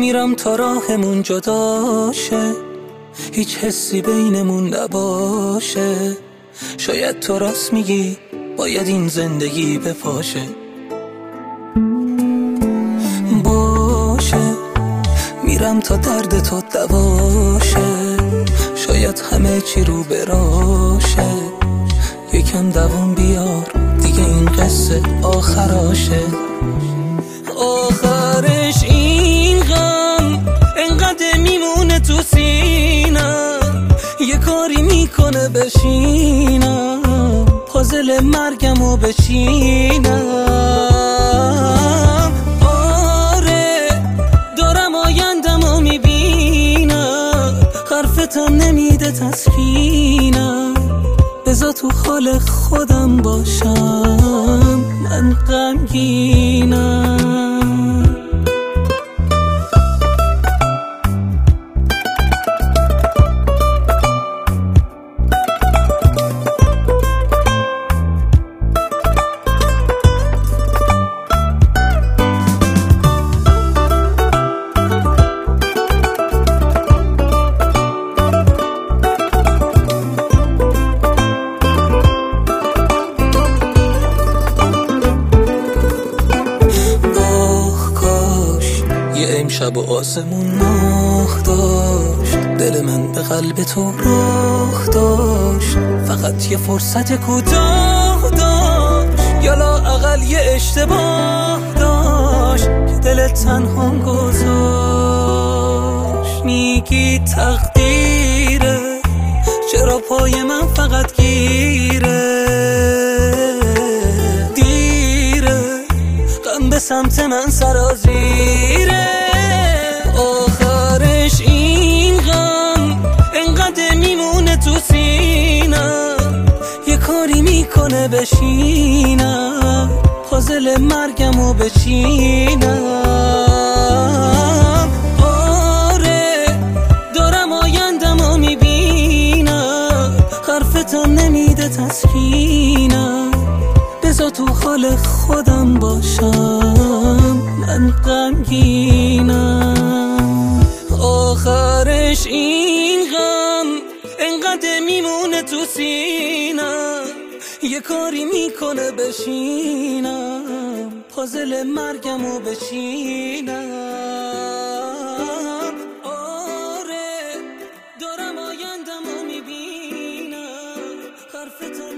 میرم تا راهمون جداشه، هیچ حسی بینمون نباشه. شاید تو راست میگی، باید این زندگی بپاشه. باشه میرم تا درد تو دواشه، شاید همه چی رو براشه. یکم دوام بیار دیگه، این قصه آخراشه. آخرش این غم انقدر میمونه تو سینم، یه کاری میکنه بشینم، پازل مرگمو بچینم. آره دارم آیندمو میبینم، حرفتم نمیده تسکینم. بذار تو حال خودم باشم، من غمگینم. امشب و آسمون ماه داشت، دل من به قلب تو راه داشت. فقط یه فرصت کوتاه داشت، یا لااقل یه اشتباه داشت که دلت تنها گذاشت. میگی تقدیره، چرا پای من فقط گیره؟ دیره غم به سمت من سرازیره. آخرش این غم انقدر میمونه تو سینم، یه کاری میکنه بشینم، پازل مرگمو بچینم. آره دارم آیندمو میبینم، حرفتم نمیده تسکینم. بذار تو حال خودم باشم، من غمگینم. آخرش این غم انقدر میمونه تو سینم، یه کاری میکنه بشینم، پازل مرگمو بچینم. آره دارم آیندمو میبینم، حرفتم